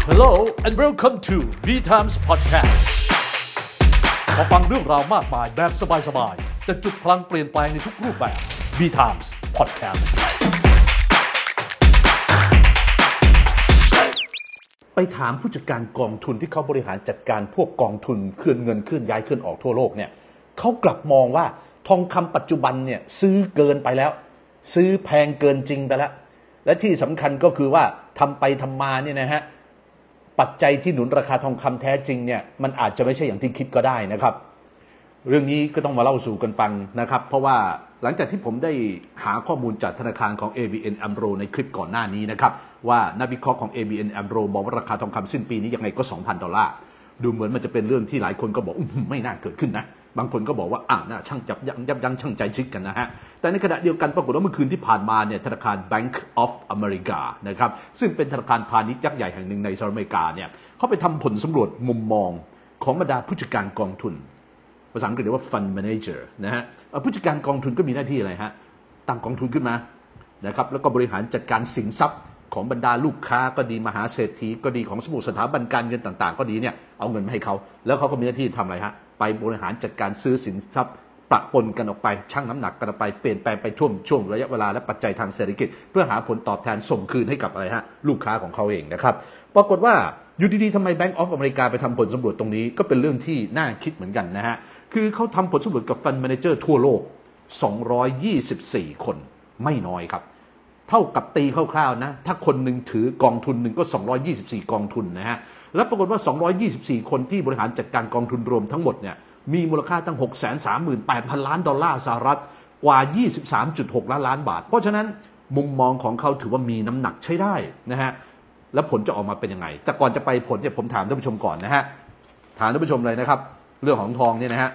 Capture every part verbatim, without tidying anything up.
Hello and welcome to V Times Podcast มาฟังเรื่องราวมากมายแบบสบายๆแต่จุดพลังเปลี่ยนแปลงในทุกรูปแบบ V Times Podcast ไปถามผู้จัดการกองทุนที่เขาบริหารจัดการพวกกองทุนเคลื่อนเงินเคลื่อนย้ายเคลื่อนออกทั่วโลกเนี่ยเขากลับมองว่าทองคำปัจจุบันเนี่ยซื้อเกินไปแล้วซื้อแพงเกินจริงไปแล้วและที่สำคัญก็คือว่าทำไปทำมาเนี่ยนะฮะปัจจัยที่หนุนราคาทองคำแท้จริงเนี่ยมันอาจจะไม่ใช่อย่างที่คิดก็ได้นะครับเรื่องนี้ก็ต้องมาเล่าสู่กันฟังนะครับเพราะว่าหลังจากที่ผมได้หาข้อมูลจากธนาคารของ เอ บี เอ็น AMRO ในคลิปก่อนหน้านี้นะครับว่านักวิเคราะห์ของ เอ บี เอ็น AMRO บอกว่าราคาทองคำสิ้นปีนี้ยังไงก็ สองพัน ดอลลาร์ดูเหมือนมันจะเป็นเรื่องที่หลายคนก็บอกไม่น่าเกิดขึ้นนะบางคนก็บอกว่าอ่าน่าช่างจับยับยับยั้งช่างใจชิดกันนะฮะแต่ในขณะเดียวกันปรากฏว่าเมื่อคืนที่ผ่านมาเนี่ยธนาคาร Bank of America นะครับซึ่งเป็นธนาคารพาณิชย์ยักษ์ใหญ่แห่งหนึ่งในสหรัฐอเมริกาเนี่ยเขาไปทำผลสำรวจมุมมองของบรรดาผู้จัดการกองทุนภาษาอังกฤษเรียกว่า Fund Manager นะฮะผู้จัดการกองทุนก็มีหน้าที่อะไรฮะตั้งกองทุนขึ้นมานะครับแล้วก็บริหารจัดการสินทรัพย์ของบรรดาลูกค้าก็ดีมหาเศรษฐีก็ดีของสมุทรสถาบันการเงินต่างๆก็ดีเนี่ยเอาเงินมาให้เขาแล้วเขาก็มีหน้าที่ทำอะไรฮะไปบริหารจัดการซื้อสินทรัพย์ปะปนกันออกไปชั่งน้ำหนักกันออกไปเปลี่ยนแปลงไปช่วงช่วงระยะเวลาและปัจจัยทางเศรษฐกิจเพื่อหาผลตอบแทนส่งคืนให้กับอะไรฮะลูกค้าของเขาเองนะครับปรากฏว่าอยู่ดีๆทำไม Bank of America ไปทำผลสำรวจตรงนี้ก็เป็นเรื่องที่น่าคิดเหมือนกันนะฮะคือเขาทำผลสำรวจกับ Fund Manager ทั่วโลกสองร้อยยี่สิบสี่คนไม่น้อยครับเท่ากับตีคร่าวๆนะถ้าคนหนึ่งถือกองทุนหนึ่งก็สองร้อยยี่สิบสี่กองทุนนะฮะแล้วปรากฏว่าสองร้อยยี่สิบสี่คนที่บริหารจัดการกองทุนรวมทั้งหมดเนี่ยมีมูลค่าตั้ง หกแสนสามหมื่นแปดพัน ล้านดอลลาร์สหรัฐกว่า ยี่สิบสามจุดหก ล้านล้านบาทเพราะฉะนั้นมุมมองของเขาถือว่ามีน้ำหนักใช้ได้นะฮะแล้วผลจะออกมาเป็นยังไงแต่ก่อนจะไปผลเนี่ยผมถามท่านผู้ชมก่อนนะฮะถามท่านผู้ชมเลยนะครับเรื่องของทองเนี่ยนะฮะ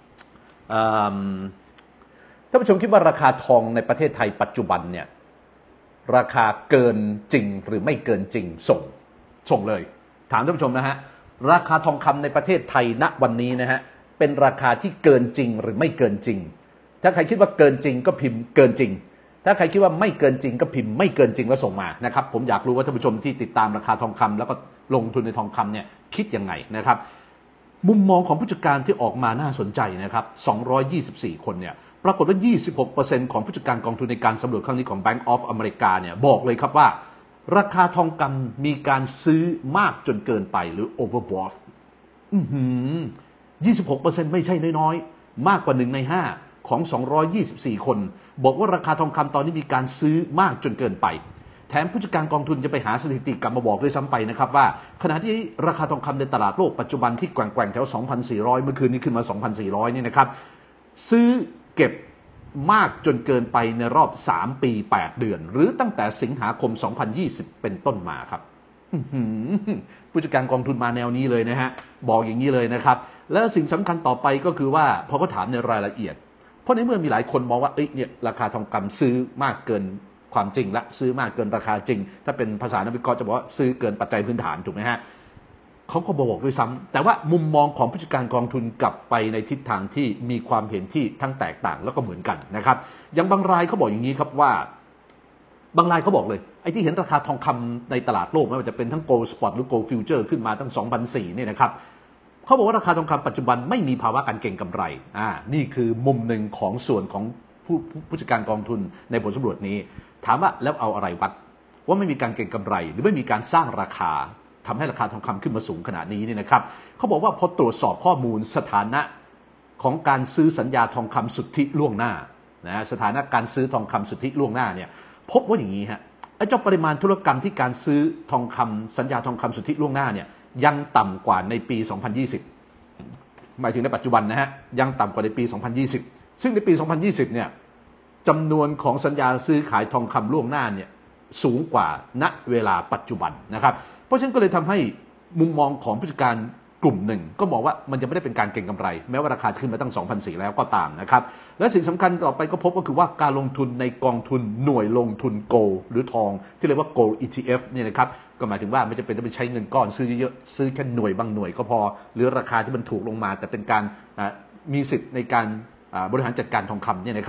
ท่านผู้ชมคิดว่าราคาทองในประเทศไทยปัจจุบันเนี่ยราคาเกินจริงหรือไม่เกินจริงส่งส่งเลยถามท่านผู้ชมนะฮะราคาทองคำในประเทศไทยณวันนี้นะฮะเป็นราคาที่เกินจริงหรือไม่เกินจริงถ้าใครคิดว่าเกินจริงก็พิมพ์เกินจริงถ้าใครคิดว่าไม่เกินจริงก็พิมพ์ไม่เกินจริงแล้วส่งมานะครับผมอยากรู้ว่าท่านผู้ชมที่ติดตามราคาทองคำแล้วก็ลงทุนในทองคำเนี่ยคิดยังไงนะครับมุมมองของผู้จัดการที่ออกมาน่าสนใจนะครับสองร้อยยี่สิบสี่คนเนี่ยปรากฏว่า ยี่สิบหกเปอร์เซ็นต์ ของผู้จัดการกองทุนในการสำรวจครั้งนี้ของ Bank of America เนี่ยบอกเลยครับว่าราคาทองคำมีการซื้อมากจนเกินไปหรือ overbought อื้อหือ ยี่สิบหกเปอร์เซ็นต์ ไม่ใช่น้อยๆมากกว่าหนึ่งในห้าของสองร้อยยี่สิบสี่คนบอกว่าราคาทองคำตอนนี้มีการซื้อมากจนเกินไปแถมผู้จัดการกองทุนจะไปหาสถิติกลับมาบอกด้วยซ้ำไปนะครับว่าขณะที่ราคาทองคำในตลาดโลกปัจจุบันที่แกว่งๆแถว สองพันสี่ร้อย เมื่อคืนนี้ขึ้นมา สองพันสี่ร้อย นี่นะครับซื้อเก็บมากจนเกินไปในรอบสามปีแปดเดือนหรือตั้งแต่สิงหาคมสองพันยี่สิบเป็นต้นมาครับผู้จัดการกองทุนมาแนวนี้เลยนะฮะบอกอย่างนี้เลยนะครับและสิ่งสำคัญต่อไปก็คือว่าพอเขาถามในรายละเอียดเพราะในเมื่อมีหลายคนมองว่าเอ้ยเนี่ยราคาทองคำซื้อมากเกินความจริงและซื้อมากเกินราคาจริงถ้าเป็นภาษานักวิเคราะห์จะบอกว่าซื้อเกินปัจจัยพื้นฐานถูกไหมฮะเขาก็บอกด้วยซ้ำแต่ว่ามุมมองของผู้จัดการกองทุนกลับไปในทิศทางที่มีความเห็นที่ทั้งแตกต่างแล้วก็เหมือนกันนะครับอย่างบางรายเขาบอกอย่างนี้ครับว่าบางรายเขาบอกเลยไอ้ที่เห็นราคาทองคำในตลาดโลกไม่ว่าจะเป็นทั้ง Gold Spot หรือ Gold Future ขึ้นมาตั้ง สองพันสี่ร้อย เนี่ยนะครับเขาบอกว่าราคาทองคำปัจจุบันไม่มีภาวะการเก็งกำไรอ่านี่คือมุมหนึ่งของส่วนของผู้ผู้จัดการกองทุนในผลสำรวจนี้ถามว่าแล้วเอาอะไรวัดว่าไม่มีการเก็งกำไรหรือไม่มีการสร้างราคาทำให้ราคาทองคำขึ้นมาสูงขนาดนี้เนี่ยนะครับเขาบอกว่าพอตรวจสอบข้อมูลสถานะของการซื้อสัญญาทองคำสุทธิล่วงหน้านะสถานะการซื้อทองคำสุทธิล่วงหน้าเนี่ยพบว่าอย่างนี้ฮะไอ้เจ้าปริมาณธุรกรรมที่การซื้อทองคำสัญญาทองคำสุทธิล่วงหน้าเนี่ยยังต่ำกว่าในปี สองพันยี่สิบ หมายถึงในปัจจุบันนะฮะยังต่ำกว่าในปี สองพันยี่สิบ ซึ่งในปี สองพันยี่สิบ เนี่ยจำนวนของสัญญาซื้อขายทองคำล่วงหน้าเนี่ยสูงกว่าณเวลาปัจจุบันนะครับเพราะฉะนั้นก็เลยทำให้มุมมองของผู้จัดการกลุ่มหนึ่งก็มองว่ามันจะไม่ได้เป็นการเก็งกำไรแม้ว่าราคาขึ้นมาตั้ง สองพันสี่ร้อย แล้วก็ตามนะครับและสิ่งสำคัญต่อไปก็พบก็คือว่าการลงทุนในกองทุนหน่วยลงทุนโกลหรือทองที่เรียกว่า Gold อี ที เอฟ เนี่ยนะครับก็หมายถึงว่าไม่จำเป็นต้องไปใช้เงินก้อนซื้อเยอะๆซื้อแค่หน่วยบางหน่วยก็พอหรือราคาที่มันถูกลงมาแต่เป็นการมีสิทธิ์ในการบริหารจัดการทองคำเนี่ยนะครับ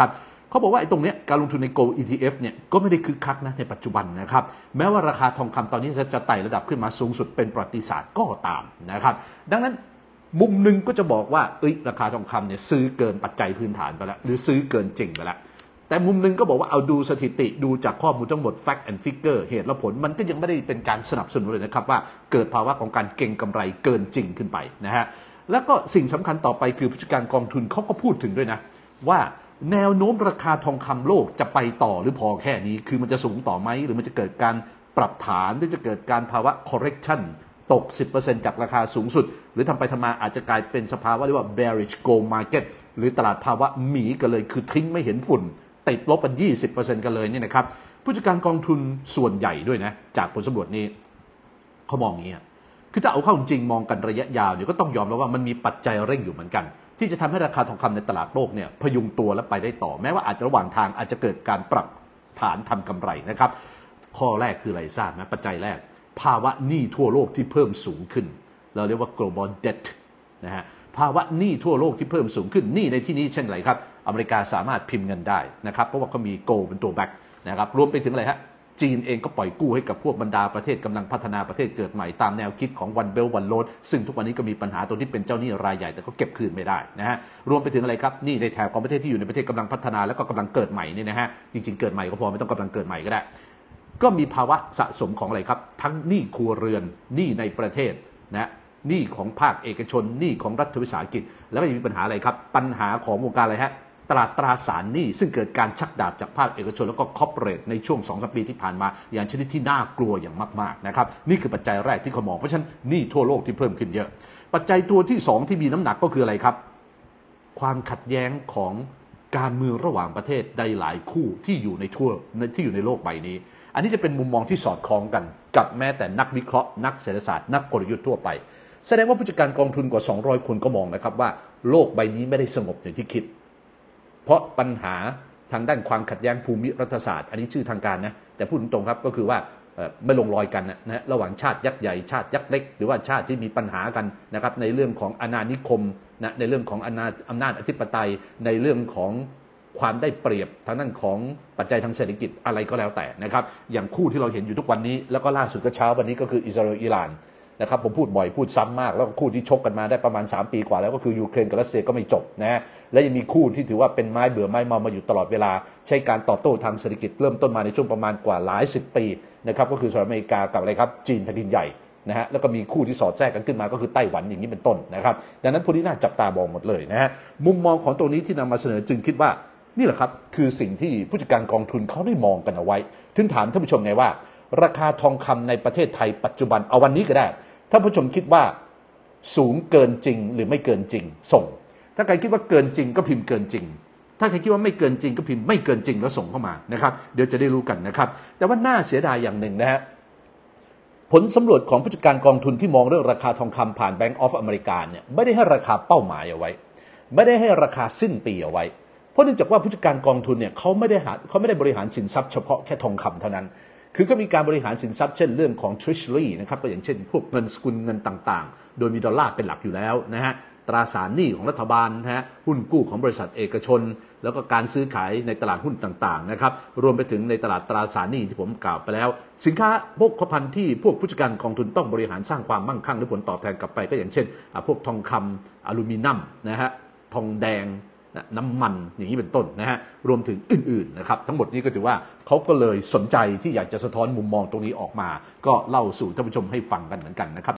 เขาบอกว่าไอ้ตรงเนี้ยการลงทุนใน Gold อี ที เอฟ เนี่ยก็ไม่ได้คึกคักนะในปัจจุบันนะครับแม้ว่าราคาทองคำตอนนี้จะไต่ระดับขึ้นมาสูงสุดเป็นประวัติศาสตร์ก็ตามนะครับดังนั้นมุมหนึ่งก็จะบอกว่าเอ้ยราคาทองคำเนี่ยซื้อเกินปัจจัยพื้นฐานไปแล้วหรือซื้อเกินจริงไปแล้วแต่มุมหนึ่งก็บอกว่าเอาดูสถิติดูจากข้อมูลทั้งหมด fact and figure เหตุและผลมันก็ยังไม่ได้เป็นการสนับสนุนเลยนะครับว่าเกิดภาวะของการเก็งกำไรเกินจริงขึ้นไปนะฮะแล้วก็สิ่งสำคัญต่อไปคือผู้จัดการกองทุนเขาก็พูดถึงด้วยนะว่าแนวโน้มราคาทองคำโลกจะไปต่อหรือพอแค่นี้คือมันจะสูงต่อไหมหรือมันจะเกิดการปรับฐานหรือจะเกิดการภาวะ correction ตก สิบเปอร์เซ็นต์ จากราคาสูงสุดหรือทำไปทำมาอาจจะกลายเป็นสภาวะเรียกว่า bearish gold market หรือตลาดภาวะหมีกันเลยคือทิ้งไม่เห็นฝุ่นติดลบกัน ยี่สิบเปอร์เซ็นต์ กันเลยนี่นะครับผู้จัดการกองทุนส่วนใหญ่ด้วยนะจากผลสำรวจนี้เขามองอย่างนี้คือถ้าเอาเข้าจริงมองกันระยะยาวเนี่ยก็ต้องยอมรับว่ามันมีปัจจัยเร่งอยู่เหมือนกันที่จะทำให้ราคาทองคำในตลาดโลกเนี่ยพยุงตัวและไปได้ต่อแม้ว่าอาจจะระหว่างทางอาจจะเกิดการปรับฐานทำกำไรนะครับข้อแรกคืออะไรทราบไหมปัจจัยแรกภาวะหนี้ทั่วโลกที่เพิ่มสูงขึ้นเราเรียกว่า global debt นะฮะภาวะหนี้ทั่วโลกที่เพิ่มสูงขึ้นหนี้ในที่นี้เช่นไรครับอเมริกาสามารถพิมพ์เงินได้นะครับเพราะว่าเขามีโกลเป็นตัวแบ็กนะครับรวมไปถึงอะไรฮะจีนเองก็ปล่อยกู้ให้กับพวกบรรดาประเทศกำลังพัฒนาประเทศเกิดใหม่ตามแนวคิดของ one belt one road ซึ่งทุกวันนี้ก็มีปัญหาตัวที่เป็นเจ้าหนี้รายใหญ่แต่ก็เก็บคืนไม่ได้นะฮะรวมไปถึงอะไรครับหนี้ในแถบของประเทศที่อยู่ในประเทศกำลังพัฒนาแล้วก็กำลังเกิดใหม่นี่นะฮะจริงๆเกิดใหม่ก็พอไม่ต้องกำลังเกิดใหม่ก็ได้ก็มีภาวะสะสมของอะไรครับทั้งหนี้ครัวเรือนหนี้ในประเทศนะหนี้ของภาคเอกชนหนี้ของรัฐวิสาหกิจแล้วก็ยังมีปัญหาอะไรครับปัญหาของวงการอะไรฮะตลาดตราสารหนี้ซึ่งเกิดการชักดาบจากภาคเอกชนแล้วก็คอร์ปอเรทในช่วง สองถึงสาม ปีที่ผ่านมาอย่างชนิดที่น่ากลัวอย่างมากๆนะครับนี่คือปัจจัยแรกที่เขามองเพราะฉะนั้นหนี้ทั่วโลกที่เพิ่มขึ้นเยอะปัจจัยตัวที่สองที่มีน้ำหนักก็คืออะไรครับความขัดแย้งของการเมืองระหว่างประเทศใดหลายคู่ที่อยู่ในทั่วที่อยู่ในโลกใบนี้อันนี้จะเป็นมุมมองที่สอดคล้องกันกับแม้แต่นักวิเคราะห์นักเศรษฐศาสตร์นักกลยุทธ์ทั่วไปแสดงว่าผู้จัดการกองทุนกว่าสองร้อยคนก็มองนะครับว่าโลกใบนี้ไม่ได้สงบอย่างที่คิดเพราะปัญหาทางด้านความขัดแย้งภูมิรัฐศาสตร์อันนี้ชื่อทางการนะแต่พูดตรงๆครับก็คือว่าไม่ลงรอยกันนะระหว่างชาติยักษ์ใหญ่ชาติยักษ์เล็กหรือว่าชาติที่มีปัญหากันนะครับในเรื่องของอาณานิคมนะในเรื่องของอำนาจอำนาจอธิปไตยในเรื่องของความได้เปรียบทางด้านของปัจจัยทางเศรษฐกิจอะไรก็แล้วแต่นะครับอย่างคู่ที่เราเห็นอยู่ทุกวันนี้แล้วก็ล่าสุดก็เช้าวันนี้ก็คืออิสราเอลอิหร่านนะครับผมพูดบ่อยพูดซ้ำมากแล้วก็คู่ที่ชกกันมาได้ประมาณสามปีกว่าแล้วก็คือยูเครนกับรัสเซียก็ไม่จบนะและยังมีคู่ที่ถือว่าเป็นไม้เบื่อไม้เมามาอยู่ตลอดเวลาใช้การตอบโต้ทางเศรษฐกิจเริ่มต้นมาในช่วงประมาณกว่าหลายสิบปีนะครับก็คือสหรัฐอเมริกากับอะไรครับจีนแผ่นดินใหญ่นะฮะแล้วก็มีคู่ที่สอดแทรกกันขึ้นมาก็คือไต้หวันอย่างนี้เป็นต้นนะครับดังนั้นพวกนี้น่าจับตามองหมดเลยนะฮะมุมมองของตัวนี้ที่นำมาเสนอจึงคิดว่านี่แหละครับคือสิ่งที่ผู้จัดการกองทุนเขาได้มองกันเอาไว้ถึงถามท่านผู้ชมไงว่าราคาทองคำในประเทศไทยปัจจุบันเอาวันนี้ก็ได้ท่านผู้ชมคิดว่าสูงเกินจริงหรือไม่เกินจริงส่งถ้าใครคิดว่าเกินจริงก็พิมพ์เกินจริงถ้าใครคิดว่าไม่เกินจริงก็พิมพ์ไม่เกินจริงแล้วส่งเข้ามานะครับเดี๋ยวจะได้รู้กันนะครับแต่ว่าน่าเสียดายอย่างหนึ่งนะฮะผลสำรวจของผู้จัดการกองทุนที่มองเรื่องราคาทองคำผ่าน Bank of America เนี่ยไม่ได้ให้ราคาเป้าหมายเอาไว้ไม่ได้ให้ราคาสิ้นปีเอาไว้เพราะเนื่องจากว่าผู้จัดการกองทุนเนี่ยเขาไม่ได้หาเขาไม่ได้บริหารสินทรัพย์เฉพาะแค่ทองคำเท่านั้นคือก็มีการบริหารสินทรัพย์เช่นเรื่องของ Treasury นะครับก็อย่างเช่นพวกเงินสกุลเงินต่างๆโดยมีดอลลาร์เป็นหลักอยู่แล้วนะฮะตราสารหนี้ของรัฐบาลนะฮะหุ้นกู้ของบริษัทเอกชนแล้วก็การซื้อขายในตลาดหุ้นต่างๆนะครับรวมไปถึงในตลาดตราสารหนี้ที่ผมกล่าวไปแล้วสินค้าพวกพันธุ์ที่พวกผู้จัดการกองทุนต้องบริหารสร้างความมั่งคั่งหรือผลตอบแทนกลับไปก็อย่างเช่นพวกทองคำอลูมิเนียมนะฮะทองแดงน้ำมันอย่างนี้เป็นต้นนะฮะรวมถึงอื่นๆนะครับทั้งหมดนี้ก็ถือว่าเขาก็เลยสนใจที่อยากจะสะท้อนมุมมองตรงนี้ออกมาก็เล่าสู่ท่านผู้ชมให้ฟังกันเหมือนกันนะครับ